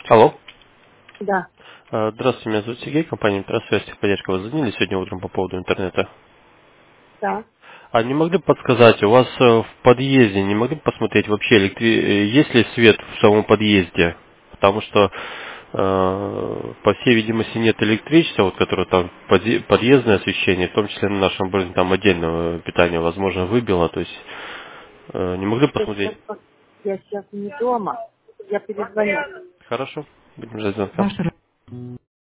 Алло. Да, Здравствуйте, меня зовут Сергей, компания «Интерсвязь», техподдержка. Вы звонили сегодня утром по поводу интернета. да. А не могли бы подсказать, у вас в подъезде, не могли бы посмотреть вообще, есть ли свет в самом подъезде? Потому что, по всей видимости, нет электричества, вот, которое там подъездное освещение, в том числе на нашем бренде, там отдельного питания, возможно, выбило. То есть, не могли бы Я сейчас, посмотреть? я сейчас не дома. Я перезвоню. Хорошо, будем ждать звонка. Ваш